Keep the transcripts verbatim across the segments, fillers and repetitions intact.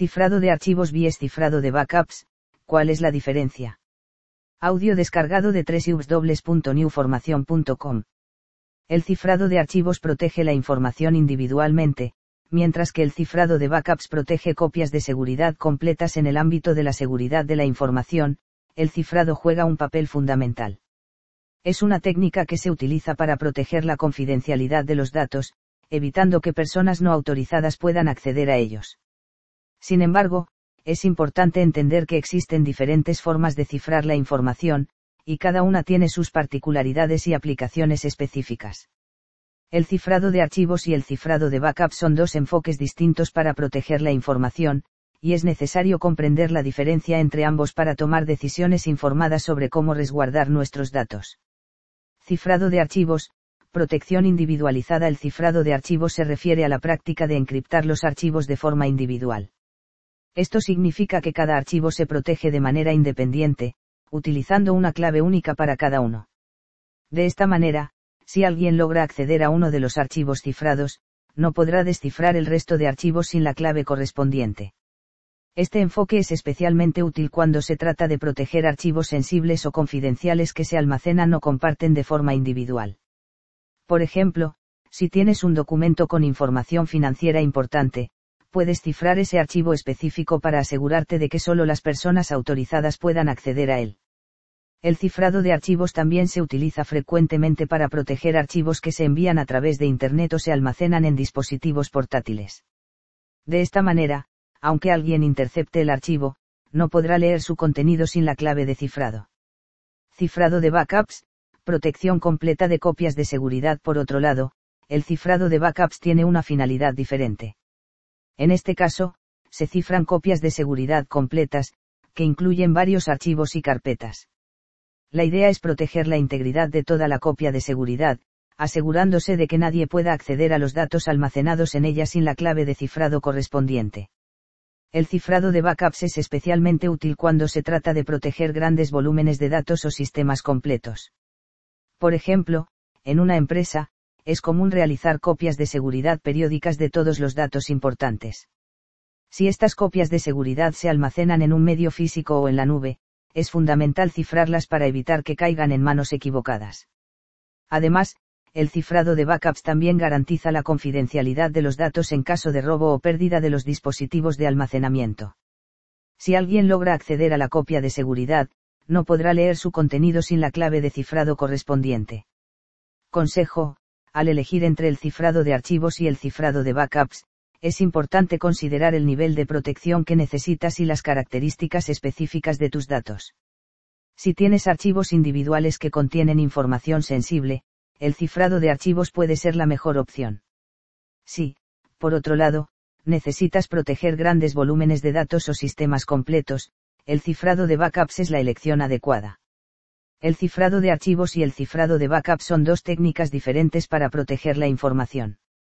Cifrado de archivos vs cifrado de backups, ¿cuál es la diferencia? Audio descargado de doble u doble u doble u punto new formación punto com. El cifrado de archivos protege la información individualmente, mientras que el cifrado de backups protege copias de seguridad completas. En el ámbito de la seguridad de la información, el cifrado juega un papel fundamental. Es una técnica que se utiliza para proteger la confidencialidad de los datos, evitando que personas no autorizadas puedan acceder a ellos. Sin embargo, es importante entender que existen diferentes formas de cifrar la información, y cada una tiene sus particularidades y aplicaciones específicas. El cifrado de archivos y el cifrado de backup son dos enfoques distintos para proteger la información, y es necesario comprender la diferencia entre ambos para tomar decisiones informadas sobre cómo resguardar nuestros datos. Cifrado de archivos, protección individualizada. El cifrado de archivos se refiere a la práctica de encriptar los archivos de forma individual. Esto significa que cada archivo se protege de manera independiente, utilizando una clave única para cada uno. De esta manera, si alguien logra acceder a uno de los archivos cifrados, no podrá descifrar el resto de archivos sin la clave correspondiente. Este enfoque es especialmente útil cuando se trata de proteger archivos sensibles o confidenciales que se almacenan o comparten de forma individual. Por ejemplo, si tienes un documento con información financiera importante, puedes cifrar ese archivo específico para asegurarte de que solo las personas autorizadas puedan acceder a él. El cifrado de archivos también se utiliza frecuentemente para proteger archivos que se envían a través de Internet o se almacenan en dispositivos portátiles. De esta manera, aunque alguien intercepte el archivo, no podrá leer su contenido sin la clave de cifrado. Cifrado de backups, protección completa de copias de seguridad. Por otro lado, el cifrado de backups tiene una finalidad diferente. En este caso, se cifran copias de seguridad completas, que incluyen varios archivos y carpetas. La idea es proteger la integridad de toda la copia de seguridad, asegurándose de que nadie pueda acceder a los datos almacenados en ella sin la clave de cifrado correspondiente. El cifrado de backups es especialmente útil cuando se trata de proteger grandes volúmenes de datos o sistemas completos. Por ejemplo, en una empresa, es común realizar copias de seguridad periódicas de todos los datos importantes. Si estas copias de seguridad se almacenan en un medio físico o en la nube, es fundamental cifrarlas para evitar que caigan en manos equivocadas. Además, el cifrado de backups también garantiza la confidencialidad de los datos en caso de robo o pérdida de los dispositivos de almacenamiento. Si alguien logra acceder a la copia de seguridad, no podrá leer su contenido sin la clave de cifrado correspondiente. Consejo: al elegir entre el cifrado de archivos y el cifrado de backups, es importante considerar el nivel de protección que necesitas y las características específicas de tus datos. Si tienes archivos individuales que contienen información sensible, el cifrado de archivos puede ser la mejor opción. Si, por otro lado, necesitas proteger grandes volúmenes de datos o sistemas completos, el cifrado de backups es la elección adecuada. El cifrado de archivos y el cifrado de backups son dos técnicas diferentes para proteger la información.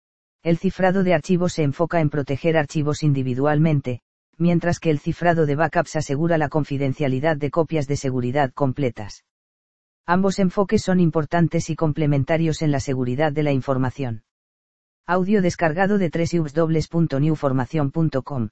El cifrado de archivos se enfoca en proteger archivos individualmente, mientras que el cifrado de backups asegura la confidencialidad de copias de seguridad completas. Ambos enfoques son importantes y complementarios en la seguridad de la información. Audio descargado de doble u doble u doble u punto new formación punto com.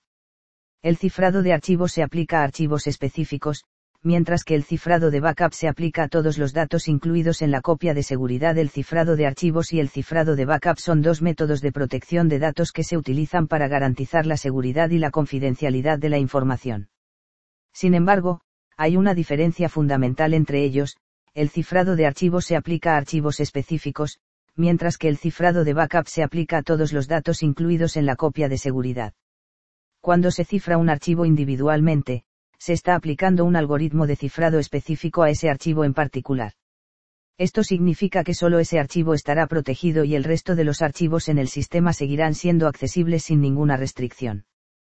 El cifrado de archivos se aplica a archivos específicos, mientras que el cifrado de backup se aplica a todos los datos incluidos en la copia de seguridad. El cifrado de archivos y el cifrado de backup son dos métodos de protección de datos que se utilizan para garantizar la seguridad y la confidencialidad de la información. Sin embargo, hay una diferencia fundamental entre ellos: el cifrado de archivos se aplica a archivos específicos, mientras que el cifrado de backup se aplica a todos los datos incluidos en la copia de seguridad. Cuando se cifra un archivo individualmente, se está aplicando un algoritmo de cifrado específico a ese archivo en particular. Esto significa que solo ese archivo estará protegido y el resto de los archivos en el sistema seguirán siendo accesibles sin ninguna restricción.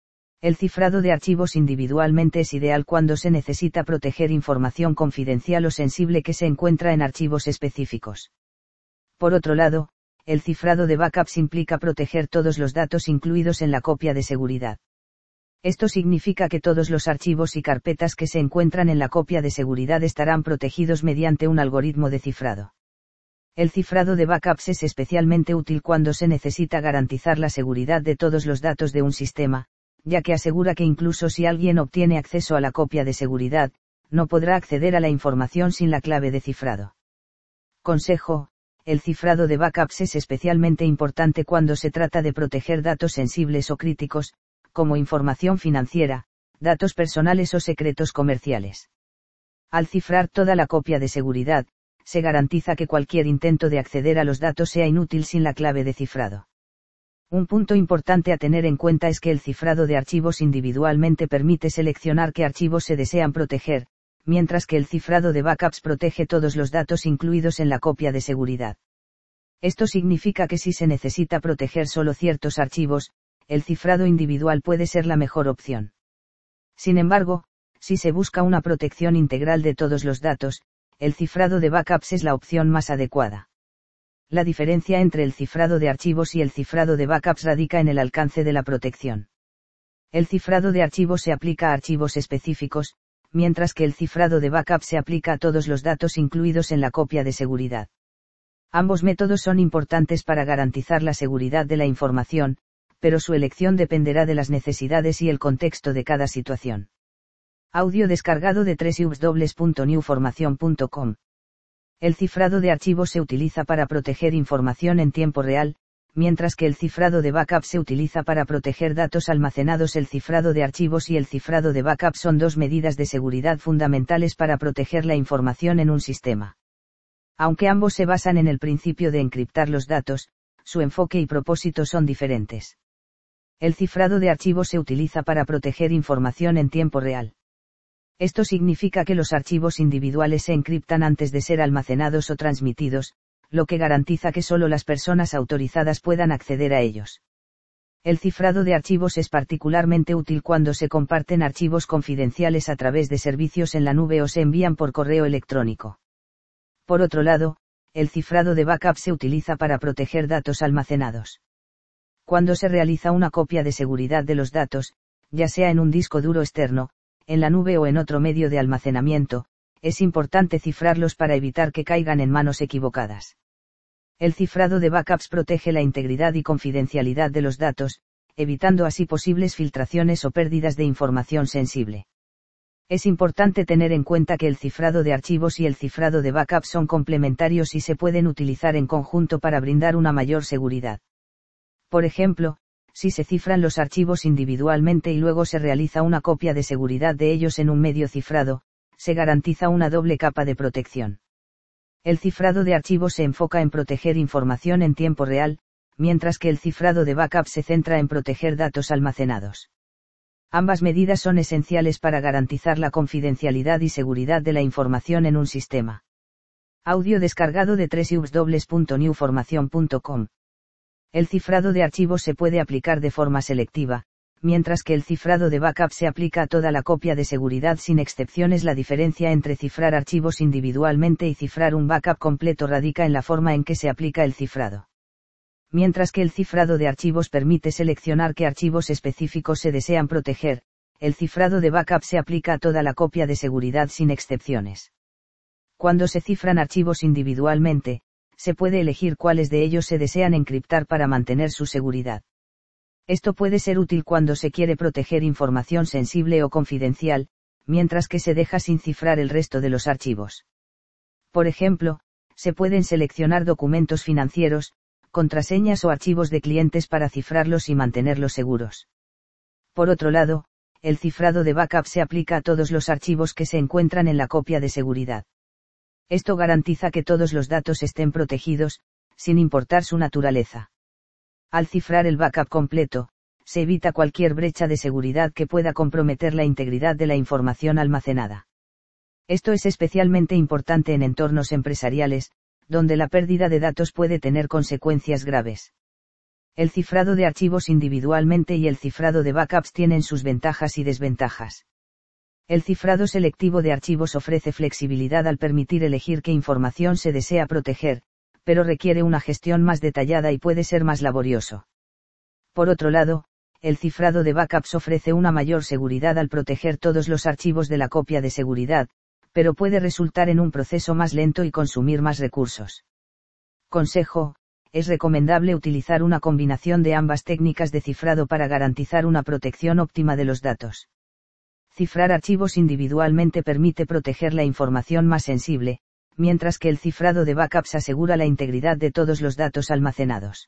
El cifrado de archivos individualmente es ideal cuando se necesita proteger información confidencial o sensible que se encuentra en archivos específicos. Por otro lado, el cifrado de backups implica proteger todos los datos incluidos en la copia de seguridad. Esto significa que todos los archivos y carpetas que se encuentran en la copia de seguridad estarán protegidos mediante un algoritmo de cifrado. El cifrado de backups es especialmente útil cuando se necesita garantizar la seguridad de todos los datos de un sistema, ya que asegura que incluso si alguien obtiene acceso a la copia de seguridad, no podrá acceder a la información sin la clave de cifrado. Consejo: el cifrado de backups es especialmente importante cuando se trata de proteger datos sensibles o críticos, como información financiera, datos personales o secretos comerciales. Al cifrar toda la copia de seguridad, se garantiza que cualquier intento de acceder a los datos sea inútil sin la clave de cifrado. Un punto importante a tener en cuenta es que el cifrado de archivos individualmente permite seleccionar qué archivos se desean proteger, mientras que el cifrado de backups protege todos los datos incluidos en la copia de seguridad. Esto significa que si se necesita proteger solo ciertos archivos, el cifrado individual puede ser la mejor opción. Sin embargo, si se busca una protección integral de todos los datos, el cifrado de backups es la opción más adecuada. La diferencia entre el cifrado de archivos y el cifrado de backups radica en el alcance de la protección. El cifrado de archivos se aplica a archivos específicos, mientras que el cifrado de backup se aplica a todos los datos incluidos en la copia de seguridad. Ambos métodos son importantes para garantizar la seguridad de la información, pero su elección dependerá de las necesidades y el contexto de cada situación. Audio descargado de doble u doble u doble u punto new formación punto com. El cifrado de archivos se utiliza para proteger información en tiempo real, mientras que el cifrado de backup se utiliza para proteger datos almacenados. El cifrado de archivos y el cifrado de backup son dos medidas de seguridad fundamentales para proteger la información en un sistema. Aunque ambos se basan en el principio de encriptar los datos, su enfoque y propósito son diferentes. El cifrado de archivos se utiliza para proteger información en tiempo real. Esto significa que los archivos individuales se encriptan antes de ser almacenados o transmitidos, lo que garantiza que solo las personas autorizadas puedan acceder a ellos. El cifrado de archivos es particularmente útil cuando se comparten archivos confidenciales a través de servicios en la nube o se envían por correo electrónico. Por otro lado, el cifrado de backup se utiliza para proteger datos almacenados. Cuando se realiza una copia de seguridad de los datos, ya sea en un disco duro externo, en la nube o en otro medio de almacenamiento, es importante cifrarlos para evitar que caigan en manos equivocadas. El cifrado de backups protege la integridad y confidencialidad de los datos, evitando así posibles filtraciones o pérdidas de información sensible. Es importante tener en cuenta que el cifrado de archivos y el cifrado de backups son complementarios y se pueden utilizar en conjunto para brindar una mayor seguridad. Por ejemplo, si se cifran los archivos individualmente y luego se realiza una copia de seguridad de ellos en un medio cifrado, se garantiza una doble capa de protección. El cifrado de archivos se enfoca en proteger información en tiempo real, mientras que el cifrado de backup se centra en proteger datos almacenados. Ambas medidas son esenciales para garantizar la confidencialidad y seguridad de la información en un sistema. Audio descargado de doble u doble u doble u punto new formación punto com. El cifrado de archivos se puede aplicar de forma selectiva, mientras que el cifrado de backup se aplica a toda la copia de seguridad sin excepciones. La diferencia entre cifrar archivos individualmente y cifrar un backup completo radica en la forma en que se aplica el cifrado. Mientras que el cifrado de archivos permite seleccionar qué archivos específicos se desean proteger, el cifrado de backup se aplica a toda la copia de seguridad sin excepciones. Cuando se cifran archivos individualmente, se puede elegir cuáles de ellos se desean encriptar para mantener su seguridad. Esto puede ser útil cuando se quiere proteger información sensible o confidencial, mientras que se deja sin cifrar el resto de los archivos. Por ejemplo, se pueden seleccionar documentos financieros, contraseñas o archivos de clientes para cifrarlos y mantenerlos seguros. Por otro lado, el cifrado de backup se aplica a todos los archivos que se encuentran en la copia de seguridad. Esto garantiza que todos los datos estén protegidos, sin importar su naturaleza. Al cifrar el backup completo, se evita cualquier brecha de seguridad que pueda comprometer la integridad de la información almacenada. Esto es especialmente importante en entornos empresariales, donde la pérdida de datos puede tener consecuencias graves. El cifrado de archivos individualmente y el cifrado de backups tienen sus ventajas y desventajas. El cifrado selectivo de archivos ofrece flexibilidad al permitir elegir qué información se desea proteger, pero requiere una gestión más detallada y puede ser más laborioso. Por otro lado, el cifrado de backups ofrece una mayor seguridad al proteger todos los archivos de la copia de seguridad, pero puede resultar en un proceso más lento y consumir más recursos. Consejo: es recomendable utilizar una combinación de ambas técnicas de cifrado para garantizar una protección óptima de los datos. Cifrar archivos individualmente permite proteger la información más sensible, mientras que el cifrado de backups asegura la integridad de todos los datos almacenados.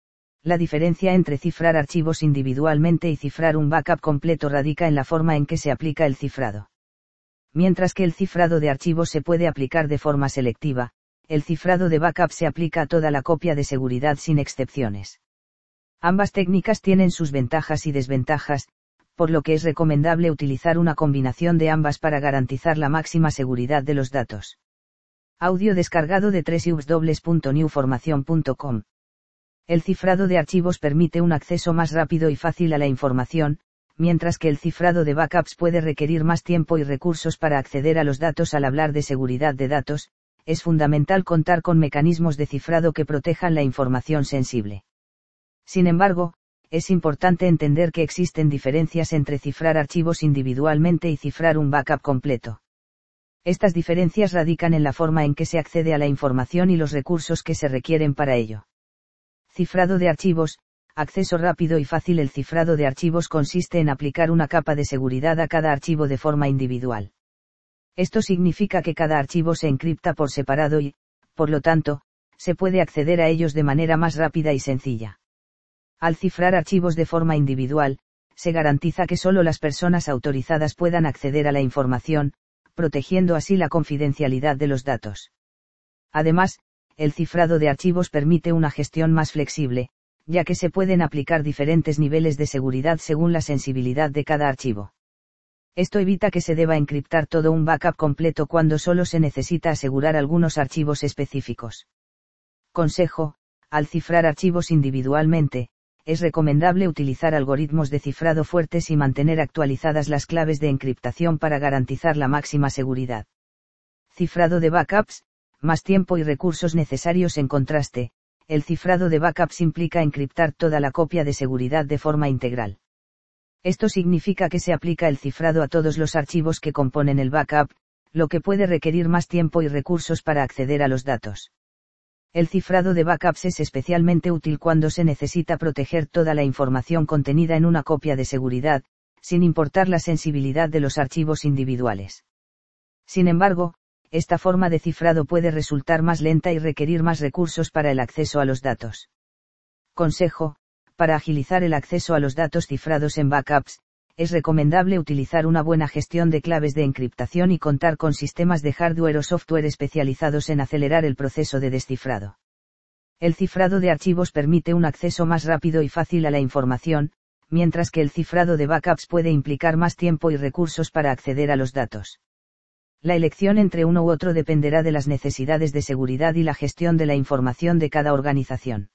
La diferencia entre cifrar archivos individualmente y cifrar un backup completo radica en la forma en que se aplica el cifrado. Mientras que el cifrado de archivos se puede aplicar de forma selectiva, el cifrado de backup se aplica a toda la copia de seguridad sin excepciones. Ambas técnicas tienen sus ventajas y desventajas, por lo que es recomendable utilizar una combinación de ambas para garantizar la máxima seguridad de los datos. Audio descargado de doble u doble u doble u punto new formación punto com. El cifrado de archivos permite un acceso más rápido y fácil a la información, mientras que el cifrado de backups puede requerir más tiempo y recursos para acceder a los datos. Al hablar de seguridad de datos, es fundamental contar con mecanismos de cifrado que protejan la información sensible. Sin embargo, es importante entender que existen diferencias entre cifrar archivos individualmente y cifrar un backup completo. Estas diferencias radican en la forma en que se accede a la información y los recursos que se requieren para ello. Cifrado de archivos, acceso rápido y fácil. El cifrado de archivos consiste en aplicar una capa de seguridad a cada archivo de forma individual. Esto significa que cada archivo se encripta por separado y, por lo tanto, se puede acceder a ellos de manera más rápida y sencilla. Al cifrar archivos de forma individual, se garantiza que solo las personas autorizadas puedan acceder a la información, protegiendo así la confidencialidad de los datos. Además, el cifrado de archivos permite una gestión más flexible, ya que se pueden aplicar diferentes niveles de seguridad según la sensibilidad de cada archivo. Esto evita que se deba encriptar todo un backup completo cuando solo se necesita asegurar algunos archivos específicos. Consejo: al cifrar archivos individualmente, es recomendable utilizar algoritmos de cifrado fuertes y mantener actualizadas las claves de encriptación para garantizar la máxima seguridad. Cifrado de backups, más tiempo y recursos necesarios. En contraste, el cifrado de backups implica encriptar toda la copia de seguridad de forma integral. Esto significa que se aplica el cifrado a todos los archivos que componen el backup, lo que puede requerir más tiempo y recursos para acceder a los datos. El cifrado de backups es especialmente útil cuando se necesita proteger toda la información contenida en una copia de seguridad, sin importar la sensibilidad de los archivos individuales. Sin embargo, esta forma de cifrado puede resultar más lenta y requerir más recursos para el acceso a los datos. Consejo: para agilizar el acceso a los datos cifrados en backups, es recomendable utilizar una buena gestión de claves de encriptación y contar con sistemas de hardware o software especializados en acelerar el proceso de descifrado. El cifrado de archivos permite un acceso más rápido y fácil a la información, mientras que el cifrado de backups puede implicar más tiempo y recursos para acceder a los datos. La elección entre uno u otro dependerá de las necesidades de seguridad y la gestión de la información de cada organización.